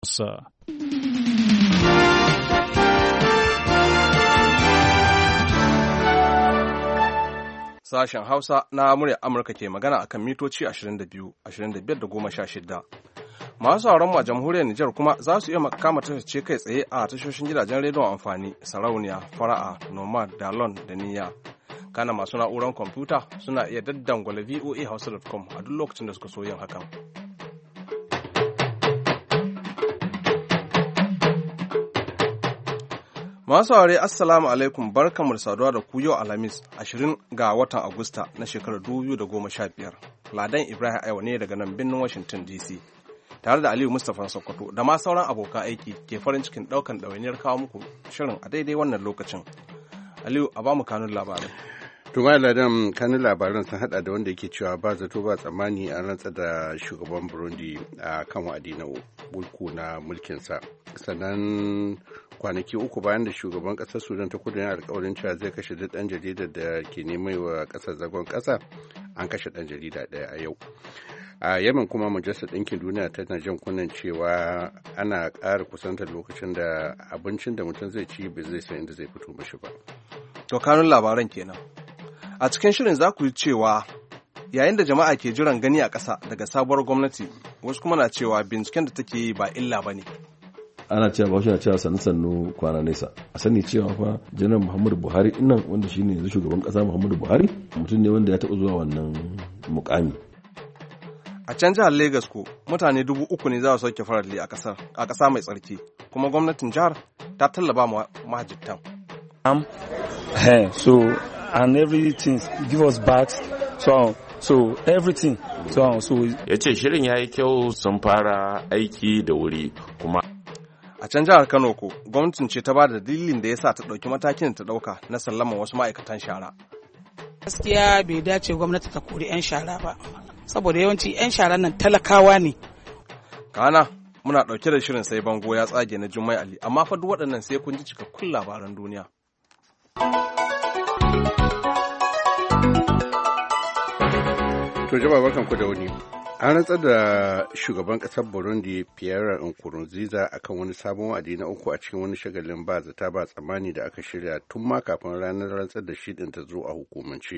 Sashen Hausa na muryar Amurka ke magana akan mitoci 22, 25 da 16. Masu sauran mu a jamhuriyar Nijar kuma za su iya kama tashoce kai tsaye a tashoshin gidajen rediyon amfani, sarauniya, fara'a, nomad, dalon da niyya. Kana masu na'urar kwamfuta suna iya daddangwala voahausa.com a duk lokacin da suka so yin hakan. Masu aure assalamu alaikum, barkanmu da saduwa da ku yau Alhamis 20 ga watan Agusta na shekarar 2015. Ladan Ibrahim Aiwa ne daga nan birnin Washington DC. Tare da Aliyu Mustapha Sokoto da ma sauran abokan aiki ke farin cikin daukan ɗawainiyar kawo muku shirin a daidai wannan lokacin. Aliyu, a ba mu kanun labarai. Tuma Ladan, kanun labaran sun hada da wanda yake cewa ba zato ba tsammani an rantsa da shugaban Burundi a kan wa'adi na uku na mulkinsa. Sannan kwanaki uku bayan da shugaban kasar Sudan ta kudu yana alkawarin cewa zai kashe duk ɗan jaridar da ke neman wa kasar zagon ƙasa, an kashe ɗan jarida ɗaya a yau. A Yemen kuma Majalisar Ɗinkin Duniya tana jan kunnen cewa ana ƙara kusantar lokacin da abincin da mutum zai ci ba zai san inda zai fito mashi ba. To kanun labaran kenan. A cikin shirin za ku yi cewa yayin da jama'a ke jiran gani a ƙasa daga sabuwar gwamnati, wasu kuma na cewa binciken da take yi ba illa ba ne. Ana cewa ba shi na cewa sannu kwana nesa. A sani cewa fa janar Muhammadu Buhari innan wanda shi ne yanzu shugaban ƙasa Muhammadu Buhari mutum ne wanda ya taɓa zuwa wannan mukami. A can jihar Legas ko mutane 3,000 ne za su sauke faralli a ƙasa mai tsarki, kuma gwamnatin jihar ta tallaba mahajjatan. So and everything give us bags so everything so yace shirin yayi kyau, sun fara aiki da wuri. Kuma a can jihar Kano ko gwamnatin ce ta ba da dalilin da yasa ta dauki matakin da ta dauka na sallama wasu ma'aikatan shara. Gaskiya bai dace gwamnati ta kori 'yan shara ba, saboda yawanci 'yan shara nan talakawa ne. Kana muna dauke da shirin sai bango ya tsage na Jummai Ali, amma fa duk waɗannan sai kun ji cikakkun labaran duniya. To jama'a barkanku da wani. An rantsar da shugaban ƙasar Burundi Pierre Nkurunziza akan wani sabon wa'adi na uku a cikin wani shagalin ba zata ba tsammani da aka shirya tun ma kafin ranar rantsar da shi din ta zo a hukumance.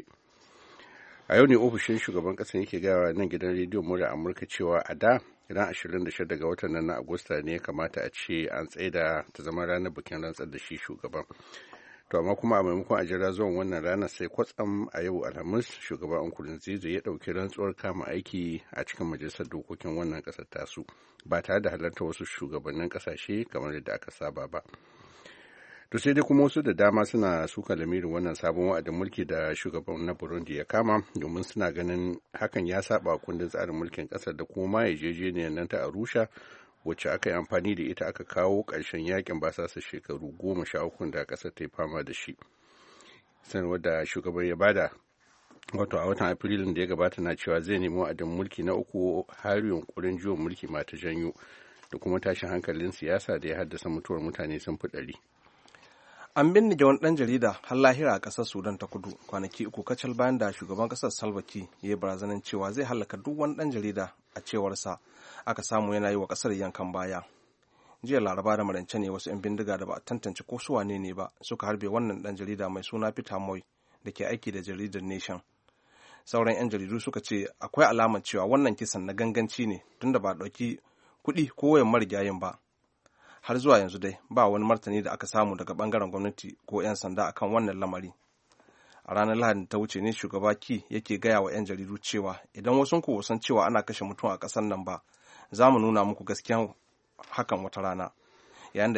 A yau ne ofishin shugaban ƙasar yake gawa nan gidan rediyon murya Amurka cewa a da ran 26 ga watan nan na Agusta ne ya kamata a ce an tsaida ta zama ranar bikin rantsar da shi shugaban. To amma kuma a maimakon a jira zuwan wannan ranar sai kwatsam a yau Alhamis shugaban Nkurunziza ya ɗauki rantsuwar kama aiki a cikin majalisar dokokin wannan ƙasar tasu ba tare da halarta wasu shugabannin ƙasashe kamar yadda aka saba ba. To sai dai kuma wasu da dama suna suka lamirin wannan sabon wa'adin mulki da shugaban na Burundi ya kama, domin suna ganin hakan ya saba kundin tsarin mulkin ƙasar da kuma yarjejeniyar nan ta Arusha wacce aka yi amfani da ita aka kawo ƙarshen yakin basasa shekaru 13 da ƙasar ta yi fama da shi. Sanarwar da shugaban ya bada wato a watan Afrilun da ya gabata na cewa zai nemi wa'adin mulki na uku har yunkurin juyin mulki ma ta janyo da kuma tashin hankalin siyasa da ya haddasa mutuwar mutane sun fi 100. An bindige wani ɗan jarida har lahira a ƙasar Sudan ta kudu kwanaki uku kacal bayan da shugaban ƙasar Salva Kiir ya yi barazanar cewa zai halaka duk wani ɗan jarida a cewarsa aka samu yana yi wa ƙasar yankan baya. Jiya Laraba da marance ne wasu 'yan bindiga da ba a tantance ko su wane ne ba suka harbe wannan ɗan jarida mai suna Peter Moy da ke aiki da jaridar Nation. Sauran 'yan jaridu suka ce akwai alamar cewa wannan kisan na ganganci ne tunda ba a ɗauki kuɗi ko wayan marigayin ba. Har zuwa yanzu dai ba wani martani da aka samu daga bangaren gwamnati ko 'yan sanda akan wannan lamari. A ranar Lahadi ta wuce ne shugaba Ki yake gaya wa 'yan jaridu cewa idan wasu ku san cewa ana kashe mutum a ƙasar nan ba, za mu nuna muku gaskiyan hakan wata rana. Yayin da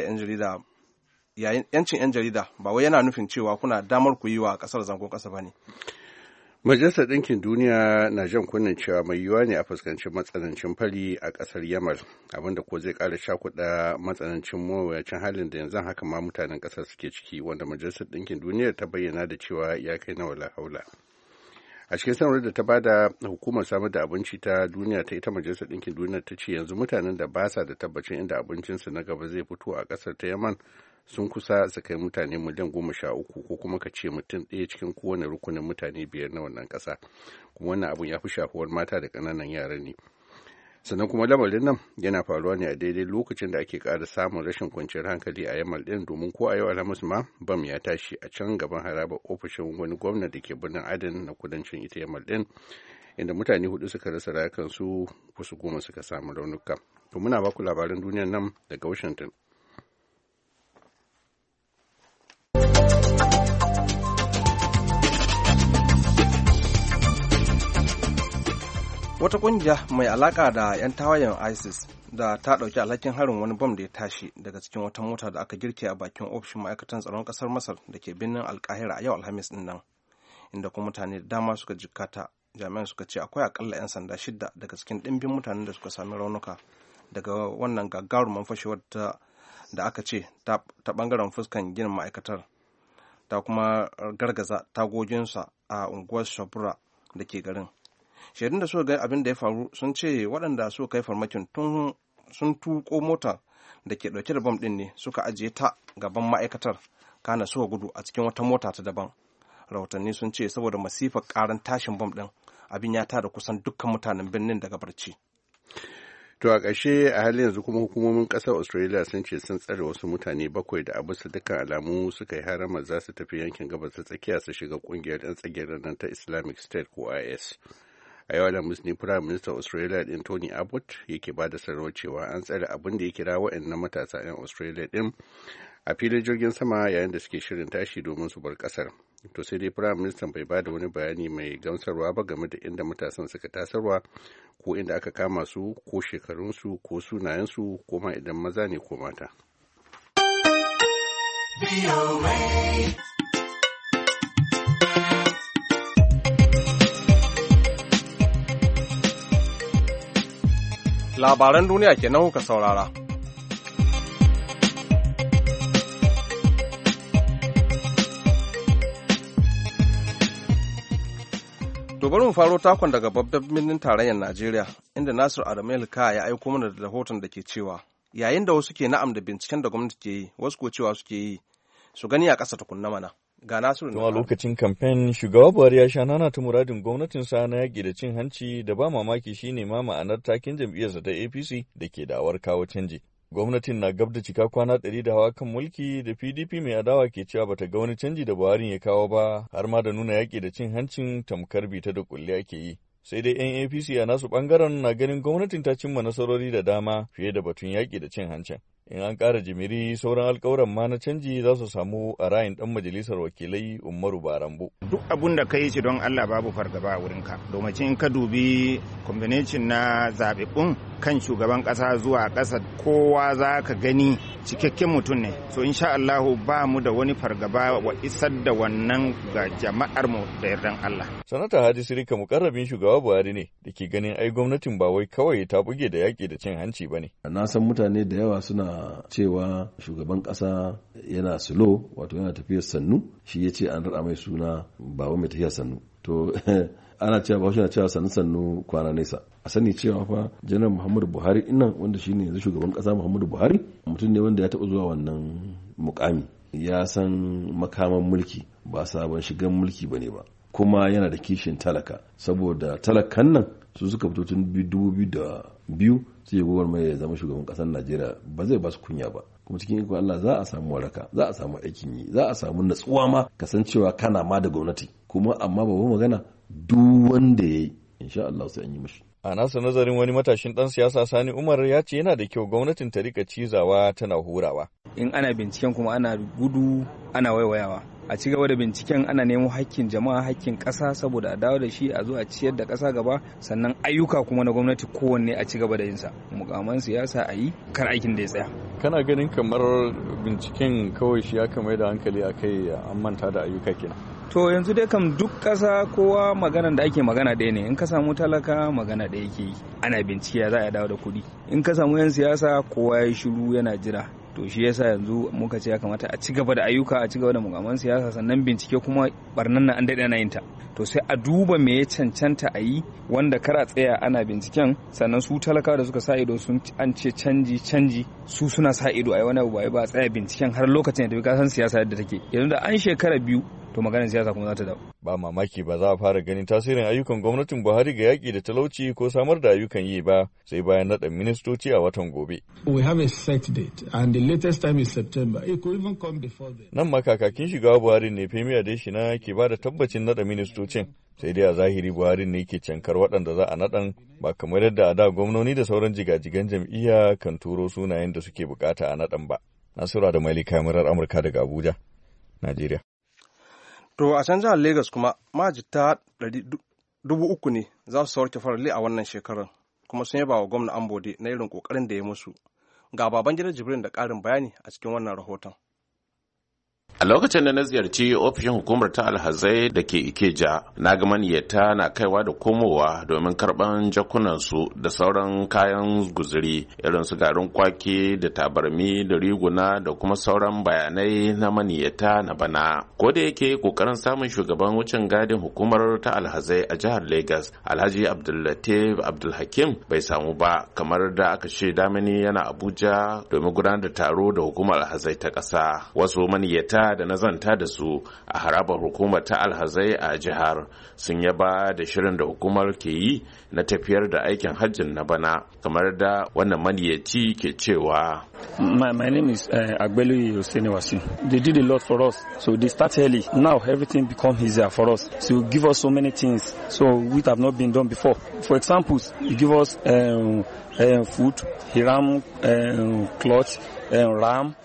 'yancin 'yan jarida ba wai yana nufin cewa kuna damar ku yi wa ƙasar zangon ƙasa ba ne. Majalisar Ɗinkin Duniya na jan kunnen cewa mai yiwuwa ne a fuskanci matsanancin fari a ƙasar Yamal, abinda ko zai ƙara shakuɗa matsanancin mawuyacin halin da yanzu haka ma mutanen ƙasar suke ciki, wanda Majalisar Ɗinkin Duniya ta bayyana da cewa ya kai na wala haula. A cikin sanarwar da ta bada, hukumar samar da abinci ta duniya ta ita Majalisar Ɗinkin Duniya ta ce yanzu mutanen da ba sa da tabbacin inda abincinsu na gaba zai fito a ƙasar ta Yaman sun kusa su kai mutane miliyan 13, ko kuma ka ce mutum ɗaya cikin kowane rukunin mutane 5 na wannan ƙasa, kuma wannan abun ya fi shafuwar mata da ƙananan yara ne. sannan kuma lamarin nan yana faruwa ne a daidai lokacin da ake ƙara samun rashin kwanciyar hankali a Yamal ɗin, domin ko a yau Alhamis ma bam ya tashi a can gaban harabar ofishin wani gwamna da ke birnin Aden na kudancin ita Yamal ɗin, inda mutane 4 suka rasa rayukansu, wasu 10 suka samu raunuka. To muna baku labaran duniyar nan daga Washington. Wata kungiya mai alaka da 'yan tawayen ISIS da ta ɗauki alhakin harin wani bom da ya tashi daga cikin wata mota da aka girke a bakin ofishin ma'aikatan tsaron ƙasar Masar da ke birnin Alkahira a yau Alhamis ɗin nan, inda kuma mutane da dama suka jikkata. Jami'an suka ce akwai akalla 'yan sanda 6 daga cikin ɗimbin mutanen da suka sami raunuka daga wannan gagarumin fashewar da aka ce ta ɓangaren fuskan ginin ma'aikatar ta kuma gargaza tagoginsa a unguwar Shabura da ke garin. Shaidun da suka ga abin da ya faru sun ce waɗanda suka kai farmakin sun tuko mota da ke ɗauke da bom ɗin ne suka ajiye ta gaban ma'aikatar, kana suka gudu a cikin wata mota ta daban. Rahotanni sun ce saboda masifar ƙaran tashin bom ɗin abin ya tada kusan dukkan mutanen birnin daga barci. To a ƙarshe a halin yanzu kuma hukumomin ƙasar Australia sun ce sun tsare wasu mutane 7 da a bisa dukkan alamu suka yi haramar za su tafi yankin gabas ta tsakiya su shiga ƙungiyar 'yan tsagerar nan ta Islamic State ko IS. A yau Alhamis ne Prime Minister Australia din Tony Abbott yake ba da sanarwar cewa an tsare abin da ya kira waɗannan matasa 'yan Australia din a filin jirgin sama yayin da suke shirin tashi domin su bar ƙasar. To sai dai Prime Minister bai ba da wani bayani mai gamsarwa ba game da inda matasan suka tasarwa ko inda aka kama su ko shekarunsu ko sunayensu ko ma idan maza ne ko mata. Labaran duniya kenan kuka saurara. To bari mu faro takon daga babban birnin tarayyar Najeriya, inda Nasir Adamu ya aiko mana da rahoton da ke cewa yayin da wasu ke na'am da binciken da gwamnati ke yi, wasu ko cewa suke yi su gani a ƙasa tukunna mana. Ga Nasiru a lokacin kamfen, shugaba Buhari ya sha nana ta muradin gwamnatinsa na yaƙi da cin hanci da ba mamaki shine ma ma'anar takin jam'iyyarsa ta APC da ke da'awar kawo canji. Gwamnatin na gab da cika kwana 100 da hawa kan mulki da PDP mai adawa ke cewa bata ga wani canji da Buhari ya kawo ba, har ma da nuna yaƙi da cin hancin tamkar bita da kulle ake yi. Sai dai 'yan APC a nasu ɓangaren na ganin gwamnatin ta cimma nasarori da dama fiye da batun yaƙi da cin hancin. In an ƙara jimiri, sauran alƙawuran ma na canji za su samu a ra'ayin ɗan majalisar wakilai Umaru Barambo. Duk abun da ka yi shi don Allah babu fargaba a wurinka. Domin in ka dubi combination na zaɓaɓɓun kan shugaban ƙasa zuwa ƙasa, kowa za ka gani cikakken mutum ne. So insha Allahu ba mu da wani fargaba wa isar da wannan ga jama'ar mu da yardan Allah. Sanata Hadi Sirika mukarrabin shugaba Buhari ne da ke ganin ai gwamnatin ba wai kawai ta buge da yaƙi da cin hanci ba ne. Na san mutane da yawa suna cewa shugaban ƙasa yana slow, wato yana tafiyar sannu, shi ya ce an raɗa mai suna baba mai tafiyar sannu. To ana cewa ba shi na cewa sannu kwana nesa. A sani cewa fa janar Muhammadu Buhari innan, wanda shi ne yanzu shugaban ƙasa Muhammadu Buhari, mutum ne wanda ya taɓa zuwa wannan mukami, ya san makaman mulki, ba sabon shigan mulki ba ne ba, kuma yana da kishin talaka, saboda talakan nan su suka fito tun 2002 sai gowar mai ya zama shugaban kasar Najeriya, ba zai ba su kunya ba. Kuma cikin ikon Allah za a samu waraka, za a samu aikin yi, za a samu natsuwa ma, kasancewa kana ma da gwamnati. Kuma amma babu magana, duk wanda ya yi insha Allah sai an yi mashi. A nasa nazarin, wani matashin ɗan siyasa Sani Umar ya ce yana da kyau gwamnatin ta rika cizawa tana hurawa. In ana binciken kuma ana gudu ana waiwayawa. A ci gaba da binciken, ana nemo hakkin jama'a, hakkin ƙasa, saboda a dawo da shi a zo a ciyar da ƙasa gaba. Sannan ayyuka kuma na gwamnati kowanne a ci gaba da yinsa. Mukaman siyasa a yi, kar aikin da ya tsaya. Kana ganin kamar binciken kawai shi ya kamar da hankali a kai, an manta da ayyuka kenan? To yanzu dai kam duk ƙasa kowa maganan da ake magana ɗaya ne. In ka samu talaka magana ɗaya yake yi, ana bincike za a dawo da kuɗi. In ka samu 'yan siyasa kowa ya shiru yana jira. To shi yasa yanzu muka ce ya kamata a ci gaba da ayyuka, a ci gaba da mukaman siyasa, sannan bincike kuma barnan nan an daɗe ana yin ta. To sai a duba me ya cancanta a yi, wanda kar a tsaya ana binciken, sannan su talakawa da suka sa ido sun an ce canji su suna sa ido a yi wani abu ba a tsaya binciken har lokacin da ka san siyasa yadda take. Yanzu da an shekara 2 to maganar siyasa kuma za ta dawo. Ba mamaki ba za a fara ganin tasirin ayyukan gwamnatin Buhari ga yaƙi da talauci ko samar da ayyukan yi ba sai bayan naɗin ministoci a watan gobe. We have a set date and the latest time is September. It could even come before then. Nan ma kakakin shugaba Buhari ne Femi Adesina ke ba da tabbacin naɗa ministocin. Sai dai a zahiri Buhari ne ke cankar waɗanda za a naɗan ba kamar yadda a da gwamnoni da sauran jigajigan jam'iyya kan turo sunayen da suke bukata a naɗan ba. Nasura da Maili kamarar Amurka daga Abuja, Najeriya. To a can jihar Legas kuma majita 300,000 ne za su sauke farali a wannan shekarar kuma sun yaba wa gwamna Ambode na irin kokarin da ya musu. Ga baban gidan Jibrin da ƙarin bayani a cikin wannan rahoton. A lokacin da na ziyarci ofishin hukumar ta alhazai da ke Ikeja, na ga maniyyata na kaiwa da komowa domin karɓan jakunansu da sauran kayan guzuri irin su garin kwaki da tabarmi da riguna da kuma sauran bayanai na maniyyata na bana. Ko da yake kokarin samun shugaban wucin gadin hukumar ta alhazai a jihar Lagos, Alhaji Abdullatif Abdulhakim bai samu ba, kamar da aka shaida mini yana Abuja domin gudanar da taro da hukumar alhazai ta ƙasa. Wasu maniyyata da na zanta da su a harabar hukumar ta alhazai a jihar sun yaba da shirin da hukumar ke yi na tafiyar da aikin hajjin na bana, kamar da wannan maniyaci ke cewa. My name is Agbelu Yosenewasi. They did a lot for us, so they start early. Now everything becomes easier for us. So give us so many things, so which have not been done before. For example, you give us food, hiram, cloth, ram,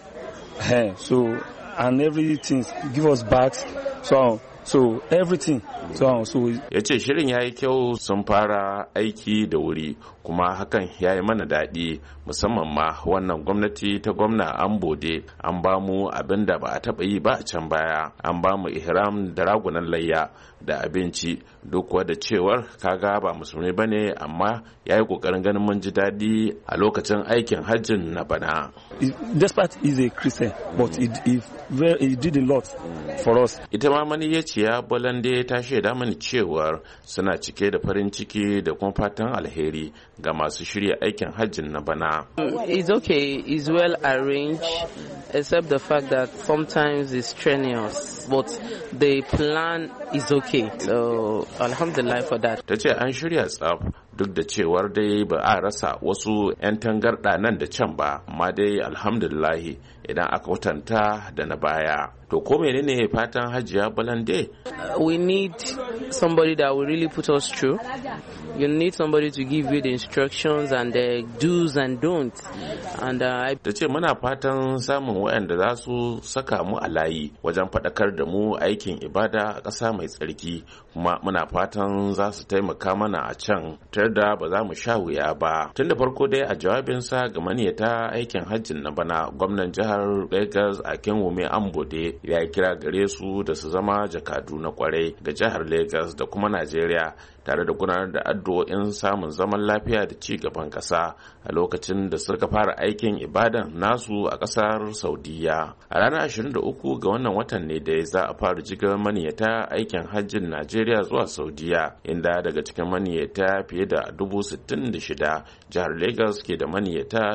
so and everything. Give us bags, so everything. So ya ce shirin ya yi kyau, sun fara aiki da wuri kuma hakan ya yi mana daɗi, musamman ma wannan gwamnati ta gwamna Ambode an ba mu abin da ba a taɓa yi ba a can baya, an ba mu ihram da ragunan layya da abinci, duk kuwa da cewar kaga ba musulmi ba ne, amma ya yi ƙoƙarin ganin mun ji daɗi a lokacin aikin hajjin na bana. Despite he's a Christian, but he did a lot for us. Ita ma maniyyaciya Bolande ta shaida mani cewar suna cike da farin ciki da kuma fatan alheri ga masu shirya aikin hajjin na bana. It's okay, it's well arranged, except the fact that sometimes it's strenuous, but the plan is okay. So alhamdulillah for that. Ta ce an shirya tsaf, duk da cewar dai ba a rasa wasu 'yan tangarɗa nan da can ba, amma dai alhamdulillahi idan aka kwatanta da na baya. To ko menene fatan Hajiya Bolande? We need somebody that will really put us through. You need somebody to give you the instructions and the do's and don'ts. And ta ce muna fatan samun waɗanda za su saka mu a layi wajen faɗakar da mu aikin ibada a ƙasa mai tsarki, kuma muna fatan za su taimaka mana a can tar da ba za mu sha wuya ba. Tun da farko dai a jawabinsa ga maniyata aikin hajjin na bana, gwamnan jihar Lagos Akinwumi Ambode ya kira gare su da su zama jakadu na kwarai ga jihar Lagos da kuma Najeriya, tare da gudanar da addu'o'in samun zaman lafiya da ci gaban ƙasa a lokacin da suka fara aikin ibadan nasu a ƙasar Saudiya. A ranar 23 ga wannan watan ne da za a fara jigar maniyata aikin hajjin Najeriya zuwa Saudiya, inda daga cikin maniyata fiye da 66,000 jihar Lagos ke da maniyata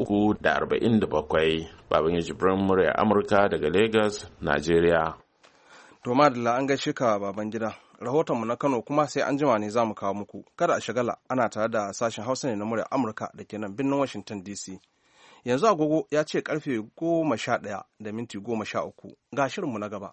347. Babban Jibrin murya Amurka daga Lagos, Najeriya. To madalla an gaishe ka baban gida. Rahotonmu na Kano kuma sai an jima ne za mu kawo muku. Kada a shagala, ana tare da sashen Hausa ne na murya Amurka da ke nan birnin Washington DC. Yanzu agogo ya ce karfe 11:13. Ga shirinmu na gaba.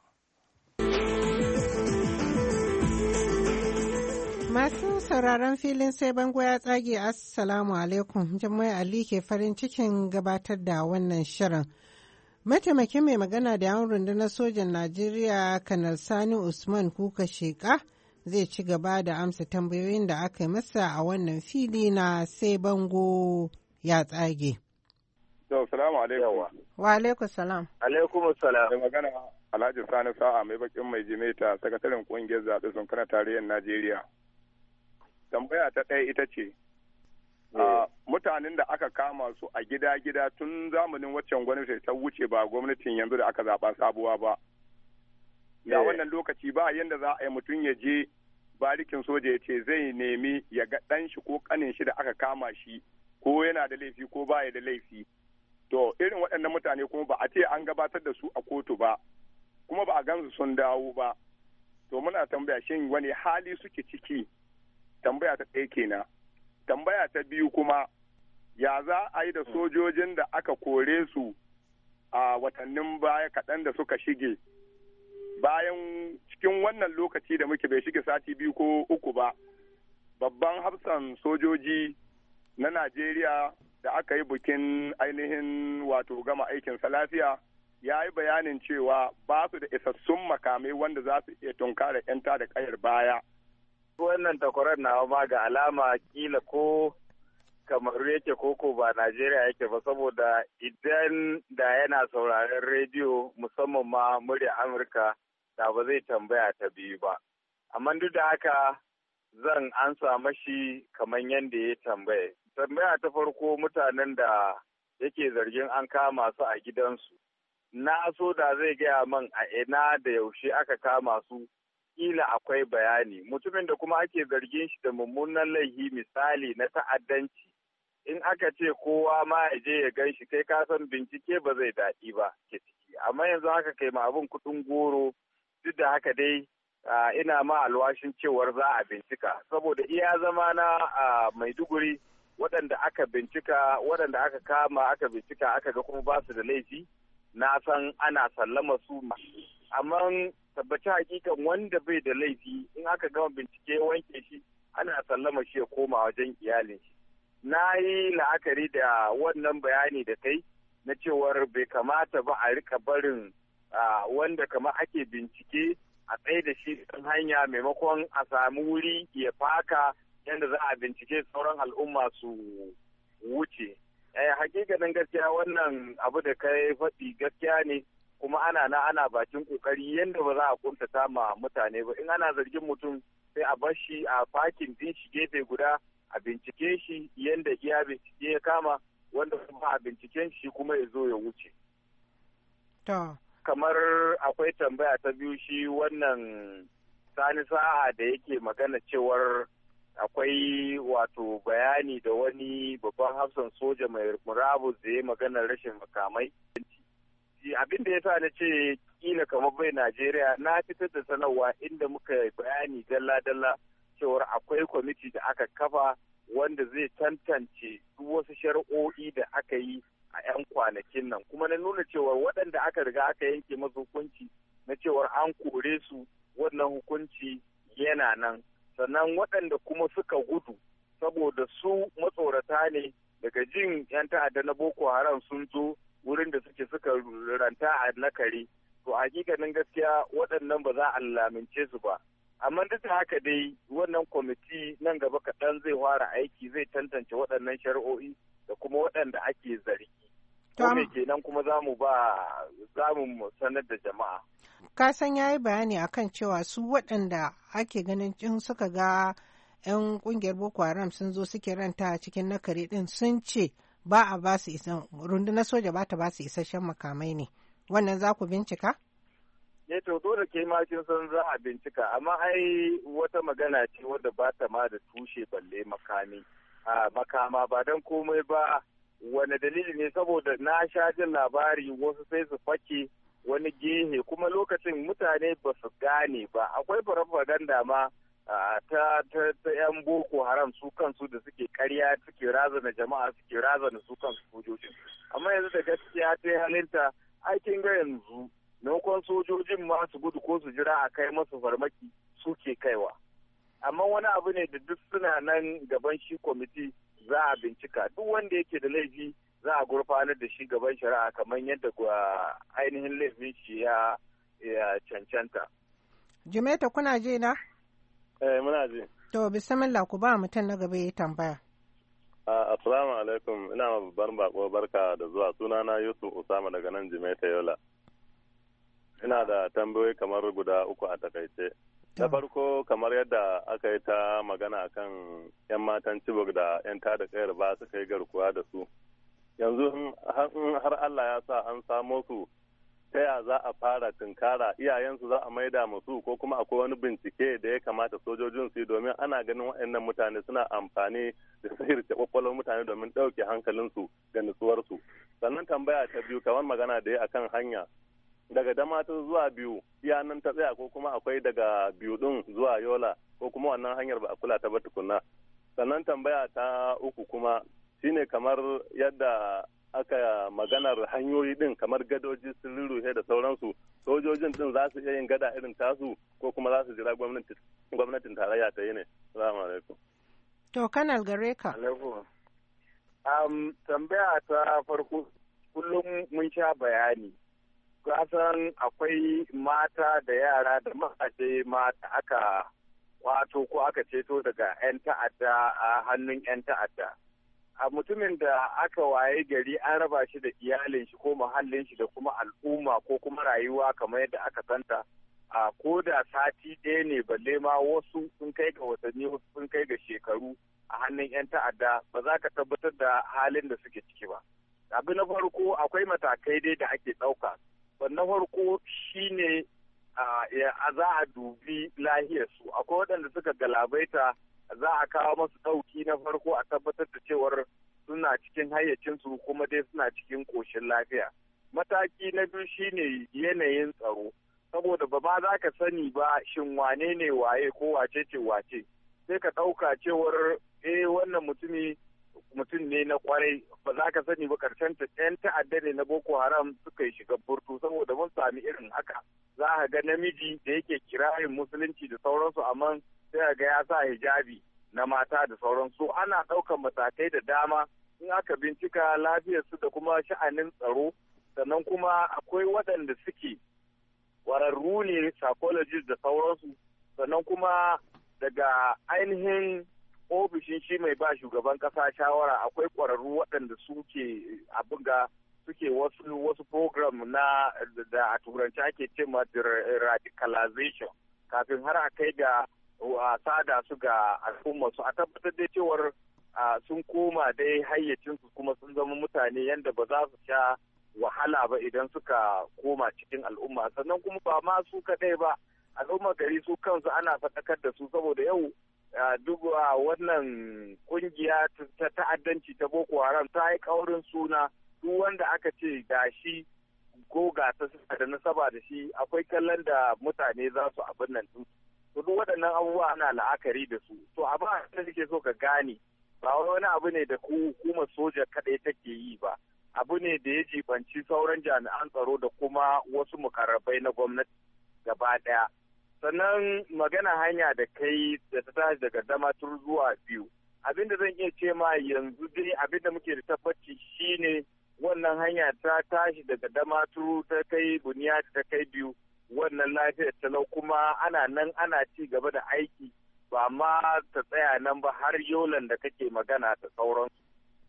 Masu sauraron filin sai bango ya tsage, Assalamu alaikum. Jummai Ali ke farin cikin gabatar da wannan shirin. Mataimakin mai magana da yawon rundunar sojan Najeriya Kanar Sani Usman Kuka Sheka zai ci gaba da amsa tambayoyin da aka yi masa a wannan fili na sai bango ya tsage. Salamu alaikum. Wa alaikum salam. Alaikum salam. Da magana Alhaji Sani Sa'a mai bakin mai jimeta, sakataren kungiyar zaɓe sun kana tarayyar Najeriya. Tambaya ta ɗaya ita ce, mutanen da aka kama su a gida-gida tun zamanin waccan gwamnati ta wuce, ba gwamnatin yanzu da aka zaɓa sabuwa ba. Da wannan lokaci ba yadda za a yi mutum ya je barikin soja ya ce zai nemi ya ga ɗan shi ko ƙanin shi da aka kama shi ko yana da laifi ko baya da laifi. To irin waɗannan mutane kuma ba a ce an gabatar da su a kotu ba. kuma ba a gansu sun dawo ba. To muna tambaya shin wani hali suke ciki? Tambaya ta ɗaya kenan. Tambaya ta biyu kuma ya za a yi da sojojin da aka kore su a watannin baya kaɗan da suka shige, bayan cikin wannan lokaci da muke bai shige sati 2 ko 3 ba, babban hafsan sojoji na Najeriya da aka yi bikin ainihin wato gama aikinsa lafiya ya yi bayanin cewa ba su da isassun makamai wanda za su iya tunkara 'yan da kayar baya. Wannan takwarar nawa ma ga alama kila ko Kamaru yake koko ba Najeriya yake ba, saboda idan da yana sauraren rediyo musamman ma murya Amurka da ba zai tambaya ta biyu ba. Amma duk da haka zan ansa mashi kamar yadda ya tambaye. Tambaya ta farko mutanen da yake zargin an kama su a gidansu. Na so da zai gaya man a ina da yaushe aka kama su, kila akwai bayani. Mutumin da kuma ake zargin shi da mummunan laifi misali na ta'addanci, in aka ce kowa ma ya je ya gan shi kai ka san bincike ba zai daɗi ba ke ciki. Amma yanzu haka kai ma abin kuɗin goro, duk da haka dai ina ma alwashin cewar za a bincika. Saboda iya zama na Maiduguri waɗanda aka bincika, waɗanda aka kama aka bincika aka ga kuma ba su da laifi, na san ana sallama su. Amma tabbaci hakikan wanda bai da laifi in aka gama bincike wanke shi ana sallama shi ya koma wajen iyalin shi. Na yi la'akari da wannan bayani da kai na cewar bai kamata ba a rika barin wanda kama ake bincike a tsaye da shi kan hanya maimakon a sami wuri ya faka yadda za a bincike sauran al'umma su wuce. Hakikanin gaskiya wannan abu da kai faɗi gaskiya ne, kuma ana bakin kokari yadda ba za a kuntata ma mutane ba. In ana zargin mutum sai a bar shi a fakin din shi gefe guda a bincike shi yadda iya bincike ya kama, wanda kuma a binciken shi kuma ya zo ya wuce. Kamar akwai tambaya ta biyu, shi wannan Sani Sa'a da yake magana cewar akwai wato bayani da wani babban hafsan soja mai murabus da ya magana rashin makamai. Abin da ya sa na ce kila kamar bai Najeriya, na fitar da sanarwa inda muka bayani dalla-dalla cewar akwai kwamiti da aka kafa wanda zai tantance duk wasu shari'o'i da aka yi a 'yan kwanakin nan, kuma na nuna cewar waɗanda aka riga aka yanke masu hukunci na cewar an kore su, wannan hukunci yana nan. Sannan waɗanda kuma suka gudu saboda su matsorata ne daga jin 'yan ta'adda na Boko Haram sun zo wurin da suka ranta a nakare, to hakikanin gaskiya waɗannan ba za a lamince su ba. Amma duk da haka dai wannan kwamiti nan gaba kaɗan zai fara aiki, zai tantance waɗannan shari'o'i da kuma waɗanda ake zargi. Kome kenan kuma za mu sanar da jama'a. Ka san ya yi bayani akan cewa su waɗanda ake ganin in suka ga 'yan ƙungiyar Boko Haram sun zo suke ranta a cikin nakare ɗin sun ce ba a ba su rundunar soja ba ta ba su isasshen makamai ne. Wannan za ku bincika? To dole ke ma kin san za a bincika, amma ai wata magana ce wadda ba ta ma da tushe balle makama ba don komai ba. Wani dalili ne? Saboda na sha jin labari wasu sai su fake wani gehe, kuma lokacin mutane ba su gane ba. Akwai farfaganda ma ta 'yan Boko Haram su kansu da suke karya, suke razana jama'a, suke razana su kansu sojojin. Amma yanzu da gaskiya ta halinta, aikin ga yanzu maimakon sojojin ma su gudu ko su jira a kai masu farmaki suke kaiwa. Amma wani abu ne da duk suna nan gaban shi kwamiti za a bincika. Duk wanda yake da laifi za a gurfanar da shi gaban shari'a kamar yadda ainihin laifin shi ya cancanta. Jimeta, kuna je na? Muna je. To bismillah, ku ba mutum na gaba ya tambaya. Assalamu alaikum, ina ma babban bako barka da zuwa. Sunana Yusuf Usama daga nan Jimeta Yola. Ina da tambayoyi kamar guda 3 a takaice. Na farko, kamar yadda aka yi ta magana akan 'yan matan Chibok da 'yan tada kayar ba su kai garkuwa da su. Yanzu har Allah ya sa an samo su, ta ya za a fara tunkara, iyayensu za a maida musu ko kuma akwai wani bincike da ya kamata sojojin su yi, domin ana ganin waɗannan mutane suna amfani da sihirce kwakwalwar mutane domin ɗauke hankalinsu da nutsuwarsu. Sannan tambaya ta biyu, kamar magana da ya akan hanya. daga Damaturu zuwa Biyu iya nan ta tsaya ko kuma akwai daga Biyu din zuwa Yola ko kuma wannan hanyar ba a kula ta ba tukunna. Sannan tambaya ta uku kuma shine kamar yadda aka maganar hanyoyi din kamar gadoji sun rurrufe da sauransu, sojojin din za su iya yin gada irin tasu ko kuma za su jira gwamnatin tarayya ta yi ne. Assalamu alaikum. To kanal gare ka. Tambaya ta farko kullum mun sha bayani. Kasan akwai mata da yara da mazaje mata aka wato ko aka ceto daga 'yan ta'adda a hannun 'yan ta'adda. A mutumin da aka waye gari an raba shi da iyalin shi ko muhallin shi da kuma al'umma ko kuma rayuwa kamar yadda aka santa a ko da sati ɗaya ne balle ma wasu sun kai ga watanni wasu sun kai ga shekaru a hannun 'yan ta'adda ba za ka tabbatar da halin da suke ciki ba. Abu na farko akwai matakai dai da ake ɗauka. Na farko shine za a dubi lahiyarsu. Akwai waɗanda suka galabaita za a kawo masu ɗauki na farko a tabbatar da cewar suna cikin hayyacinsu kuma dai suna cikin ƙoshin lafiya. Mataki na biyu shine yanayin tsaro. Saboda ba ma za ka sani ba shin wane ne waye ko wace ce wace. Sai ka ɗauka cewar wannan mutum ne na kwarai ba za ka sani ba karshen ta 'yan ta'adda ne na Boko Haram suka yi shiga burtu saboda mun sami irin haka. Za a ga namiji da yake kirayin musulunci da sauransu amma sai ga ya sa hijabi na mata da sauransu. Ana ɗaukan matakai da dama in aka bincika lafiyarsu da kuma sha'anin tsaro. Sannan kuma akwai waɗanda suke ƙwararru ne psychologist da sauransu. Sannan kuma daga ainihin ofishin shi mai ba shugaban ƙasa shawara akwai ƙwararru waɗanda suke suke wasu program na da a turanci ake ce ma radicalization kafin har a kai ga sada su ga al'umma su a tabbatar da cewar sun koma dai hayyacinsu kuma sun zama mutane yadda ba za su sha wahala ba idan suka koma cikin al'umma. Sannan kuma ba ma su kaɗai ba, al'umma gari su kansu ana faɗakar da su saboda yau duk wannan kungiya ta ta'addanci ta Boko Haram ta yi ƙaurin suna. Duk wanda aka ce ga shi ko ga ta da nasaba da shi akwai kallon da mutane za su abin nan su. To duk waɗannan abubuwa ana la'akari da su. To abin da nake so ka gane ba wani abu ne da hukumar soja kaɗai take yi ba. Abu ne da ya jibanci sauran jami'an tsaro da kuma wasu mukarrabai na gwamnati gaba ɗaya. Sannan magana hanya da kai da ta tashi daga Damaturu zuwa Biyu. Abin da zan iya ce ma yanzu dai abin da muke da tabbaci shine wannan hanya ta tashi daga Damaturu ta kai Buniyadi ta kai Biyu. Wannan lafiyar talau kuma ana nan ana ci gaba da aiki ba ma ta tsaya nan ba har Yolan da kake magana da sauransu.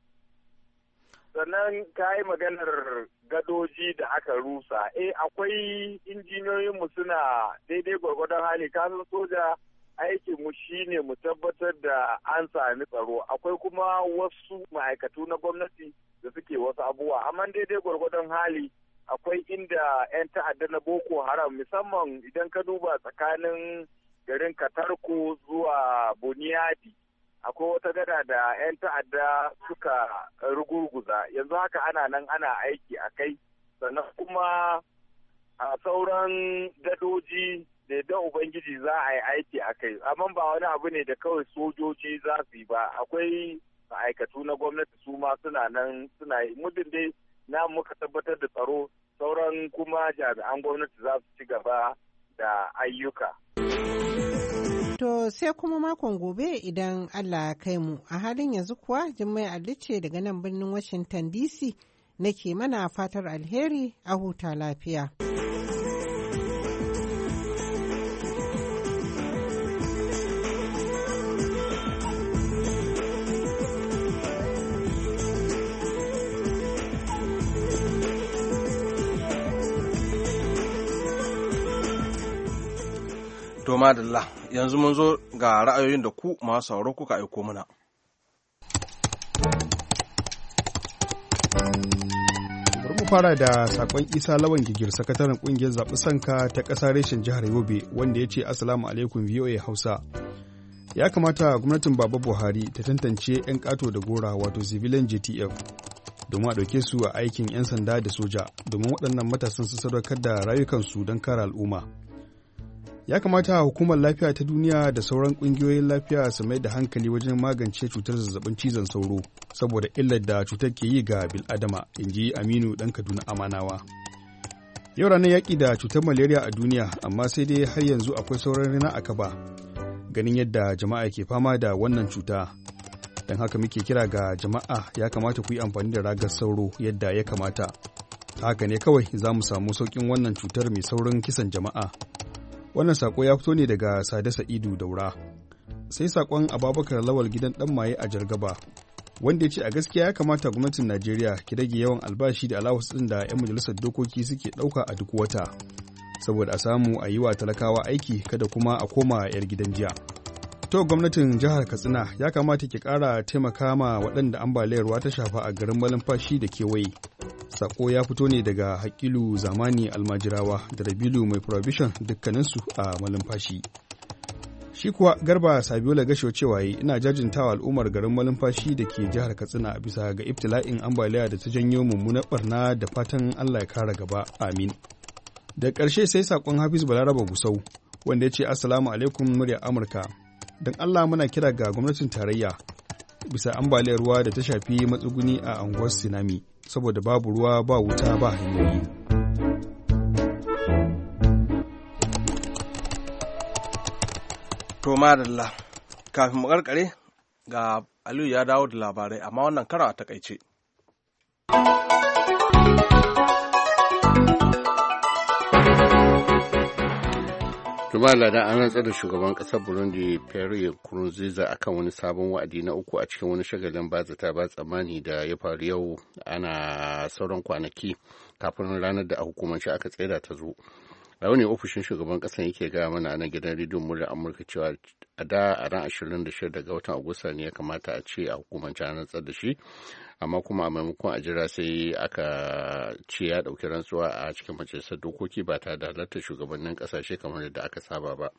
Sannan ka yi maganar gadoji da aka rusa. Akwai injiniyoyinmu suna daidai gwargwadon hali. Kasan soja aikinmu shine mu tabbatar da an sami tsaro. Akwai kuma wasu ma'aikatu na gwamnati da suke wasu abubuwa. Amma daidai gwargwadon hali akwai inda 'yan ta'adda na Boko Haram musamman idan ka duba tsakanin garin Katarko zuwa Buniyadi. Akwai wata gada da 'yan ta'adda suka rugurguza yanzu haka ana nan ana aiki a kai. Sannan kuma a sauran gadoji da Ubangiji za a yi aiki a kai amma ba wani abu ne da kawai sojoji za su yi ba. Akwai ma'aikatu na gwamnati su ma suna nan suna yi muddin dai na muka tabbatar da tsaro sauran kuma jami'an gwamnati za su ci gaba da ayyuka. To sai kuma makon gobe idan Allah ya kai mu. A halin yanzu kuwa Jummai Ali ce daga nan birnin Washington DC nake mana fatar alheri a huta lafiya. To madalla yanzu mun zo ga ra'ayoyin da ku masu sauraro kuka aiko mana. Bari mu fara da sakon Isa Lawan Gigir, sakataren kungiyar zaɓi sanka ta ƙasa reshen jihar Yobe, wanda ya ce Assalamu alaikum VOA Hausa. Ya kamata gwamnatin Baba Buhari ta tantance 'yan ƙato da gora wato civilian JTF. domin a ɗauke su a aikin 'yan sanda da soja domin waɗannan matasan su sadaukar da rayukansu don kare al'umma. Ya kamata hukumar lafiya ta duniya da sauran ƙungiyoyin lafiya su mai da hankali wajen magance cutar zazzabin cizon sauro saboda illar da cutar ke yi ga bil'adama, in ji Aminu ɗan Kaduna Amanawa. Yau ranar yaƙi da cutar malaria a duniya, amma sai dai har yanzu akwai sauran rana a kaba ganin yadda jama'a ke fama da wannan cuta. Don haka muke kira ga jama'a ya kamata ku yi amfani da ragar sauro yadda ya kamata. Haka ne kawai za mu samu sauƙin wannan cutar mai saurin kisan jama'a. Wannan sako ya fito ne daga Sade Sa'idu Daura. Sai sakon Abubakar Lawal gidan ɗan maye a Jargaba, wanda ya ce a gaskiya ya kamata gwamnatin Najeriya ki rage yawan albashi da alawus ɗin da 'yan majalisar dokoki suke ɗauka a duk wata, saboda a samu a yi wa talakawa aiki kada kuma a koma 'yar gidan jiya. To gwamnatin jihar Katsina ya kamata ki ƙara taimaka ma waɗanda ambaliyar ruwa ta shafa a garin Malumfashi da kewaye. Sako ya fito ne daga Hakilu Zamani Almajirawa da Rabilu Mai Provision dukkaninsu a Malumfashi. Shi kuwa Garba Sabiola Gasho cewa ina jajintawa al'ummar garin Malumfashi da ke jihar Katsina bisa ga ibtila'in ambaliya da ta janyo mummunar barna da fatan Allah ya kara gaba. Amin. Da ƙarshe sai sakon Hafiz Balaraba Gusau wanda ya ce Assalamu alaikum muryar Amurka. Don Allah muna kira ga gwamnatin tarayya bisa ambaliyar ruwa da ta shafi matsuguni a unguwar Sinami saboda babu ruwa ba wuta ba hanyoyi. To madalla, kafin mu karkare ga Aliyu ya dawo da labarai amma wannan karo a takaice. Tumala da an rantsar da shugaban kasar Burundi Pierre Nkurunziza akan wani sabon wa'adi na uku a cikin wani shagalin bazata ba tsammani da ya faru yau ana sauran kwanaki kafin ranar da a hukumance aka tsaida ta zo. A wani ofishin shugaban kasar yake gaya mana na gidan rediyon muryar Amurka cewa a ran 26 ga watan Agusta ne ya kamata a ce a hukumance an rantsar da shi, amma kuma a maimakon a jira sai aka ce ya ɗauki rantsuwa a cikin majalisar dokoki ba tare da halartar shugabannin ƙasashe kamar yadda aka saba ba.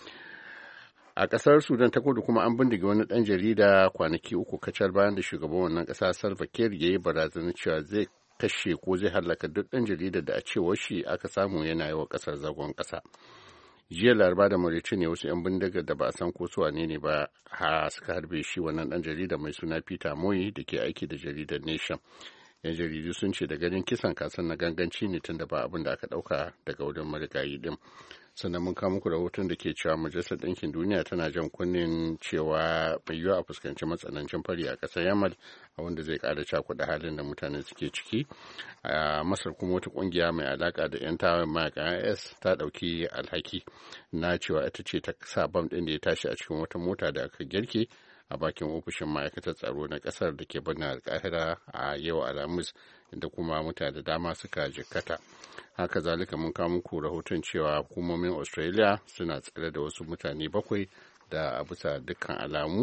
A ƙasar Sudan ta kudu kuma an bindige wani ɗan jarida kwanaki uku kacal bayan da shugaban wannan ƙasa Salva Kiir ya yi barazanar cewa zai kashe ko zai hallaka duk ɗan jaridar da a cewar shi aka samu yana yi wa ƙasar zagon ƙasa. Jiya Laraba da Marici ne wasu 'yan bindigar da ba a san ko su wane ne ba suka harbe shi wannan ɗan jarida mai suna Peter Moyi da ke aiki da jaridar Nation. 'Yan jaridu sun ce da ganin kisan kasan na ganganci ne tun da ba abin da aka ɗauka daga wurin marigayi ɗin. Sannan mun kawo muku rahoton da ke cewa Majalisar Ɗinkin Duniya tana jan kunnen cewa bai yiwu a fuskanci matsanancin fari a ƙasar Yamal, a wanda zai ƙara cakuɗa halin da mutane suke ciki. A Masar kuma wata ƙungiya mai alaƙa da 'yan tawayen mayakan IS ta ɗauki alhaki na cewa ita ce ta sa bam ɗin da ya tashi a cikin wata mota da aka girke a bakin ofishin ma'aikatar tsaro na ƙasar da ke birnin Alƙahira a yau Alhamis, inda kuma mutane da dama suka jikkata. Haka zalika mun kawo muku rahoton cewa hukumomin Australia suna tsare da wasu mutane 7 da a bisa dukkan alamu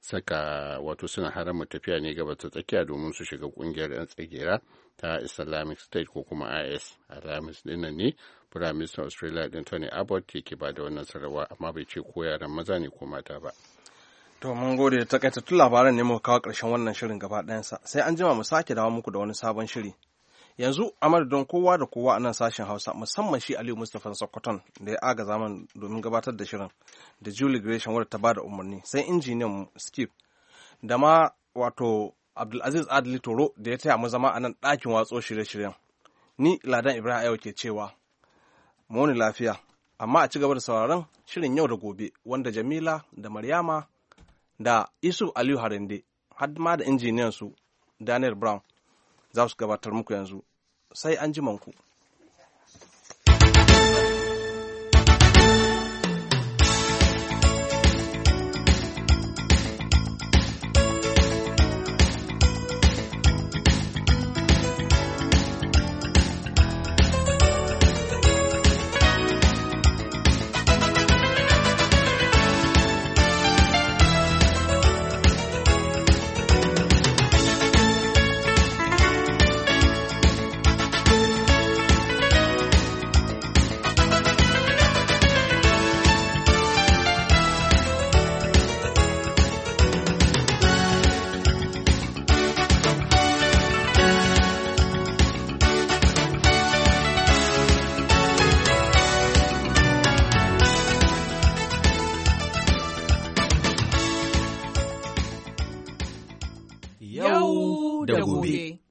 suna harama tafiya ne gaba ta tsakiya domin su shiga kungiyar 'yan tsagera ta Islamic State ko kuma IS. Alhamis dinnan ne Prime Minister Australia din Tony Abbott yake ba da wannan sanarwa, amma bai ce ko yaran maza ne ko mata ba. To mun gode da takaitattun labaran ne muka kawo ƙarshen wannan shirin gaba ɗayansa, sai an jima mu sake dawo muku da wani sabon shiri. Yanzu a madadin kowa da kowa a nan sashen Hausa, musamman shi Aliyu Mustapha Sokoton da ya agaza man domin gabatar da shirin, da Julie Gresham wadda ta ba da umarni, sai injiniyan Skip da ma wato Abdulaziz Adli Toro da ya taya mu zama a nan ɗakin watso shirye-shiryen. Ni Ladan Ibrahim Ayo ke cewa mu wani lafiya, amma a ci gaba da sauraron shirin yau da gobe wanda Jamila da Maryama da Yusuf Aliyu Harande har ma da injiniyan su Daniel Brown za su gabatar muku yanzu, sai an ji manku.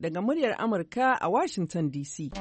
daga muryar Amurka a Washington DC.